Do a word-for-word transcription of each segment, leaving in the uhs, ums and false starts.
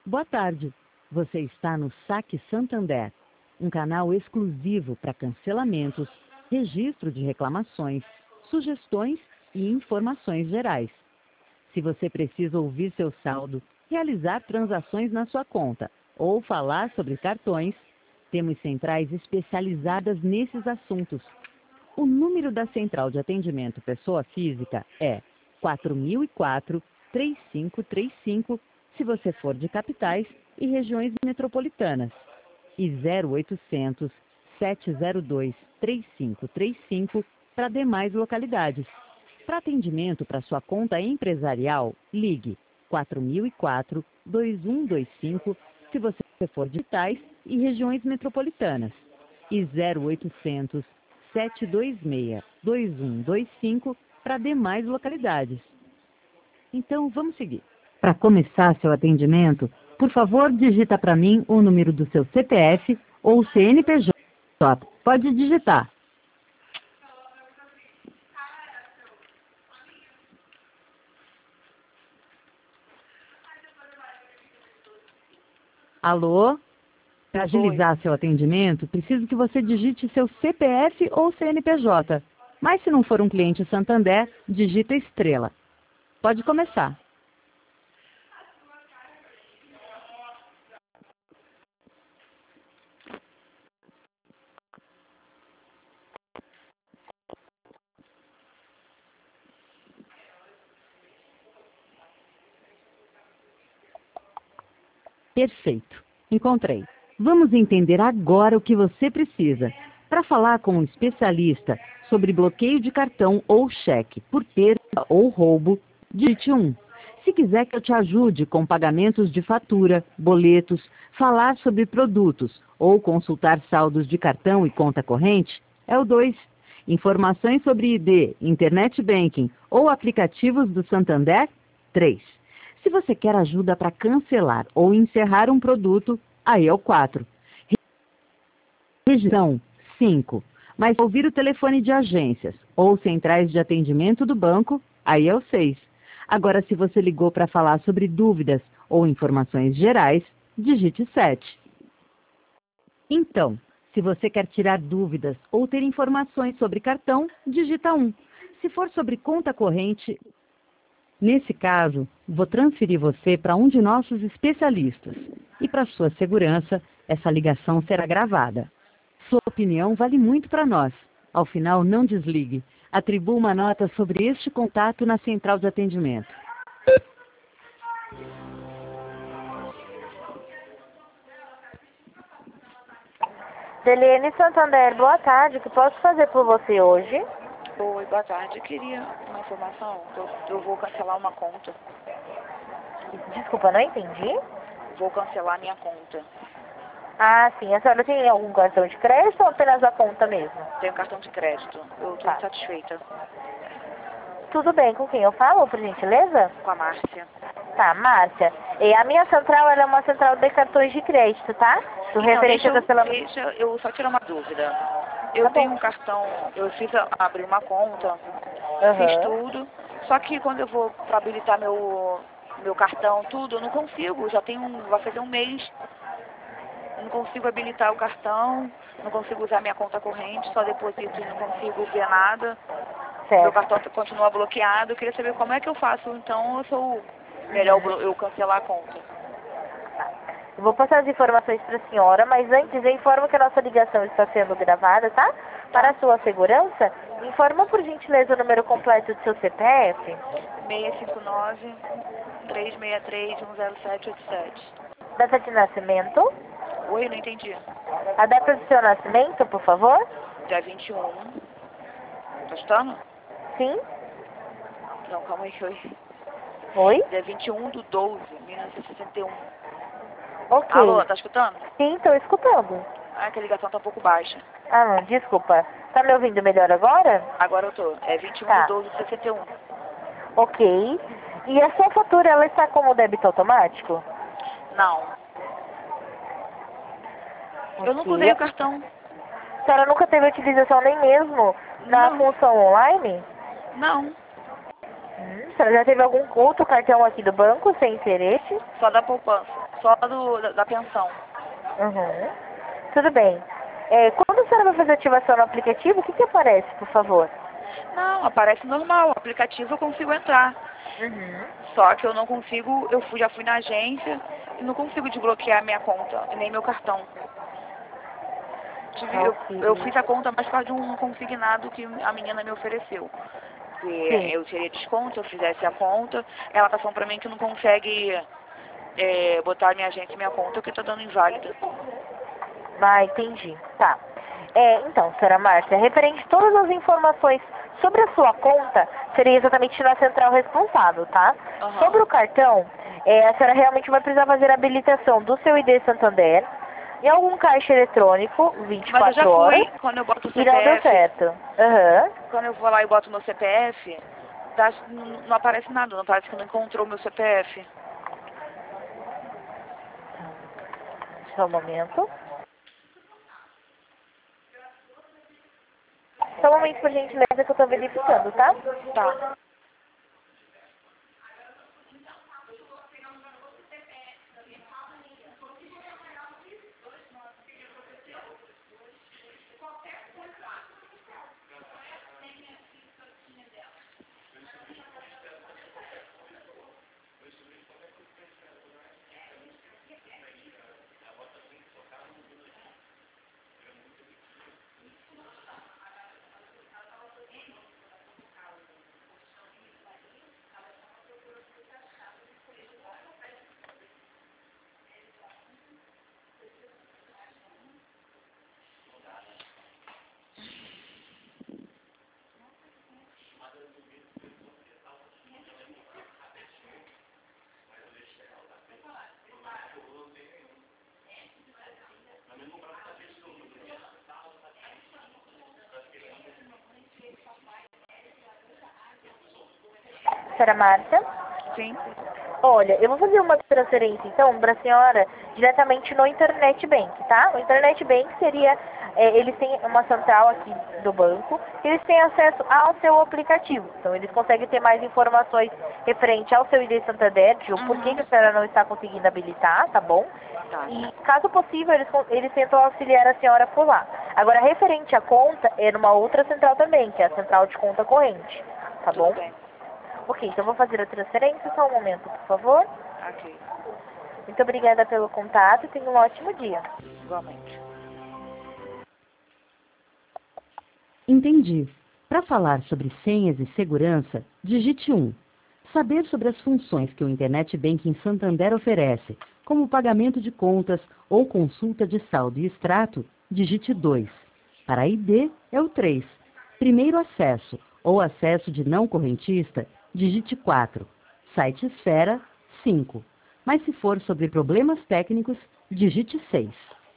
Boa tarde. Você está no Saque Santander, um canal exclusivo para cancelamentos, registro de reclamações, sugestões e informações gerais. Se você precisa ouvir seu saldo, realizar transações na sua conta ou falar sobre cartões, temos centrais especializadas nesses assuntos. O número da Central de Atendimento Pessoa Física é quatro mil e quatro, três cinco três cinco, se você for de capitais e regiões metropolitanas, e zero oitocentos, sete zero dois, três cinco três cinco para demais localidades. Para atendimento para sua conta empresarial, ligue quatro mil e quatro, dois um dois cinco, se você for de capitais e regiões metropolitanas, e zero oitocentos, sete dois seis, dois um dois cinco para demais localidades. Então, vamos seguir. Para começar seu atendimento, por favor, digita para mim o número do seu C P F ou C N P J. Pode digitar. Alô? Para agilizar seu atendimento, preciso que você digite seu C P F ou C N P J. Mas se não for um cliente Santander, digita estrela. Pode começar. Perfeito. Encontrei. Vamos entender agora o que você precisa. Para falar com um especialista sobre bloqueio de cartão ou cheque por perda ou roubo, digite um. Se quiser que eu te ajude com pagamentos de fatura, boletos, falar sobre produtos ou consultar saldos de cartão e conta corrente, é o dois. Informações sobre I D, Internet Banking ou aplicativos do Santander, três. Se você quer ajuda para cancelar ou encerrar um produto, aí é o quatro. Região, cinco. Mas ouvir o telefone de agências ou centrais de atendimento do banco, aí é o seis. Agora, se você ligou para falar sobre dúvidas ou informações gerais, digite sete. Então, se você quer tirar dúvidas ou ter informações sobre cartão, digita um. Se for sobre conta corrente, nesse caso, vou transferir você para um de nossos especialistas. E para sua segurança, essa ligação será gravada. Sua opinião vale muito para nós. Ao final, não desligue. Atribua uma nota sobre este contato na central de atendimento. Deliane Santander, boa tarde. O que posso fazer por você hoje? Oi, boa tarde. Eu queria uma informação. Eu, eu vou cancelar uma conta. Desculpa, não entendi. Vou cancelar minha conta. Ah, sim. A senhora tem algum cartão de crédito ou apenas a conta mesmo? Tenho cartão de crédito. Eu estou Tá. insatisfeita. Tudo bem, com quem eu falo, por gentileza? Com a Márcia. Tá, Márcia. E a minha central ela é uma central de cartões de crédito, tá? Do Então, referente deixa, ao eu, cancelamento. deixa eu só tirar uma dúvida. Eu Tá tenho bom. um cartão, eu fiz a- abrir uma conta, Aham. fiz tudo, só que quando eu vou para habilitar meu, meu cartão, tudo, eu não consigo, já tem um, vai fazer um mês. Eu não consigo habilitar o cartão, não consigo usar minha conta corrente, só deposito e não consigo ver nada. Meu Certo. cartão continua bloqueado. Eu queria saber como é que eu faço, então, ou se eu, melhor eu eu cancelar a conta. Eu vou passar as informações para a senhora, mas antes eu informo que a nossa ligação está sendo gravada, tá? Para a sua segurança, informa por gentileza o número completo do seu C P F. seis cinco nove, três seis três, um zero sete oito sete. Data de nascimento. Oi, não entendi. A data do seu nascimento, por favor. Dia vinte e um. Tá escutando? Sim. Não, calma aí que eu... Oi? Dia vinte e um do doze, mil novecentos e sessenta e um. Ok. Alô, tá escutando? Sim, estou escutando. Ah, que a ligação tá um pouco baixa. Ah, não, desculpa. Tá me ouvindo melhor agora? Agora eu tô. É vinte e um Tá. do doze de sessenta e um. Ok. E a sua fatura, ela está como débito automático? Não. Eu nunca usei o cartão. A senhora nunca teve utilização nem mesmo na Não. função online? Não. Hum, a senhora já teve algum outro cartão aqui do banco sem interesse? Só da poupança. só do, da, da pensão. Uhum. Tudo bem. É, quando a senhora vai fazer ativação no aplicativo, o que que aparece, por favor? Não, aparece normal, o aplicativo eu consigo entrar. Uhum. Só que eu não consigo, eu fui, já fui na agência e não consigo desbloquear minha conta, nem meu cartão. Tive, eu, Ok. eu fiz a conta mais por causa de um consignado que a menina me ofereceu. Se Sim. eu teria desconto, se eu fizesse a conta, ela tá falando pra mim que não consegue é, botar minha agência e minha conta porque tá dando inválida. Ah, entendi. Tá. É, então, senhora Márcia, referente a todas as informações sobre a sua conta, seria exatamente na central responsável, tá? Aham. Sobre o cartão, é, a senhora realmente vai precisar fazer a habilitação do seu I D Santander em algum caixa eletrônico, vinte e Mas eu já quatro horas, fui, quando eu boto o e não deu C P F, certo. Aham. quando eu vou lá e boto meu C P F, tá, não, não aparece nada, não parece que não encontrou meu C P F. Só um momento. Só um momento, por gentileza, que eu tô verificando, tá? Tá. Senhora Márcia? Sim. Olha, eu vou fazer uma transferência, então, para a senhora diretamente no Internet Bank, tá? O Internet Bank seria, é, eles têm uma central aqui do banco, eles têm acesso ao seu aplicativo. Então, eles conseguem ter mais informações referente ao seu I D Santander, de o porquê que a senhora não está conseguindo habilitar, tá bom? Tá. E, caso possível, eles, eles tentam auxiliar a senhora por lá. Agora, referente à conta, é numa outra central também, que é a central de conta corrente, tá Tudo bom? bem. Ok, então eu vou fazer a transferência, só um momento, por favor. Ok. Muito obrigada pelo contato e tenha um ótimo dia. Igualmente. Entendi. Para falar sobre senhas e segurança, digite um. Saber sobre as funções que o Internet Banking Santander oferece, como o pagamento de contas ou consulta de saldo e extrato, digite dois. Para I D é o três. Primeiro acesso ou acesso de não correntista, digite quatro. Site Esfera, cinco. Mas se for sobre problemas técnicos, digite seis.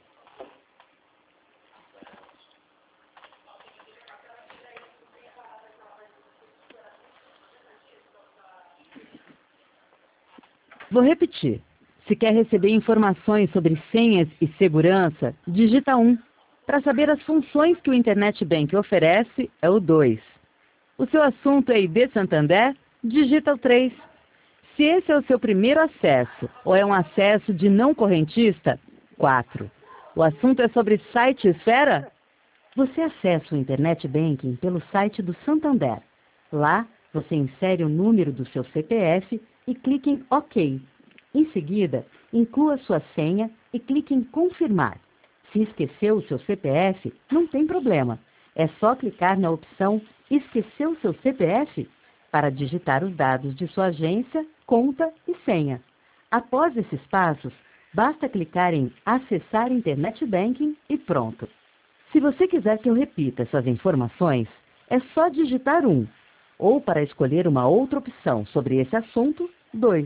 Vou repetir. Se quer receber informações sobre senhas e segurança, digita um. Para saber as funções que o Internet Bank oferece, é o dois. O seu assunto é I D Santander? Digita o três. Se esse é o seu primeiro acesso ou é um acesso de não correntista, quatro. O assunto é sobre site Esfera? Você acessa o Internet Banking pelo site do Santander. Lá, você insere o número do seu C P F e clique em OK. Em seguida, inclua sua senha e clique em Confirmar. Se esqueceu o seu C P F, não tem problema. É só clicar na opção Esqueceu seu C P F para digitar os dados de sua agência, conta e senha. Após esses passos, basta clicar em Acessar Internet Banking e pronto. Se você quiser que eu repita essas informações, é só digitar um. Ou para escolher uma outra opção sobre esse assunto, dois.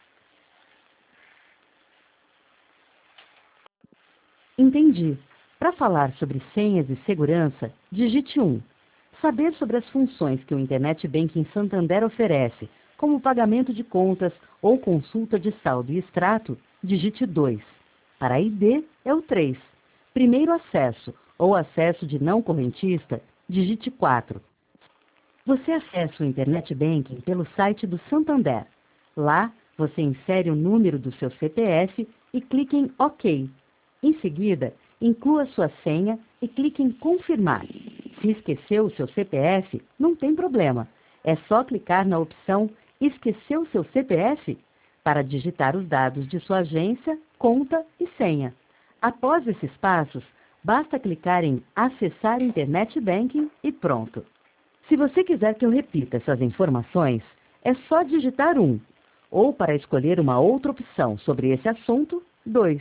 Entendi. Para falar sobre senhas e segurança, digite um. Saber sobre as funções que o Internet Banking Santander oferece, como pagamento de contas ou consulta de saldo e extrato, digite dois. Para I D é o três. Primeiro acesso ou acesso de não correntista, digite quatro. Você acessa o Internet Banking pelo site do Santander. Lá, você insere o número do seu C P F e clique em OK. Em seguida, inclua sua senha e clique em Confirmar. Se esqueceu o seu C P F, não tem problema. É só clicar na opção Esqueceu o seu C P F para digitar os dados de sua agência, conta e senha. Após esses passos, basta clicar em Acessar Internet Banking e pronto. Se você quiser que eu repita essas informações, é só digitar um. Ou para escolher uma outra opção sobre esse assunto, dois.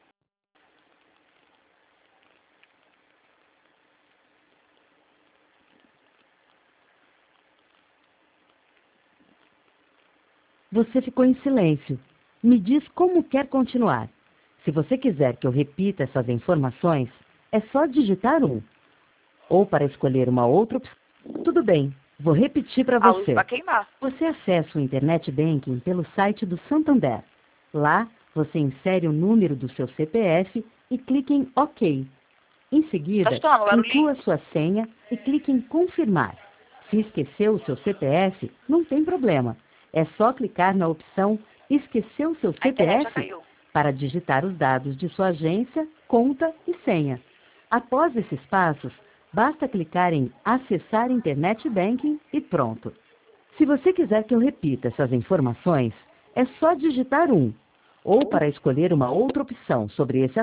Você ficou em silêncio. Me diz como quer continuar. Se você quiser que eu repita essas informações, é só digitar um. Ou para escolher uma outra opção. Tudo bem, vou repetir para A luz você. vai queimar. Você acessa o Internet Banking pelo site do Santander. Lá, você insere o número do seu C P F e clique em OK. Em seguida, Tá estando, barulhinho. inclua sua senha e clique em Confirmar. Se esqueceu o seu C P F, não tem problema. É só clicar na opção Esqueceu o seu A internet já C P F caiu. para digitar os dados de sua agência, conta e senha. Após esses passos, basta clicar em Acessar Internet Banking e pronto. Se você quiser que eu repita essas informações, é só digitar um. Ou para escolher uma outra opção sobre esse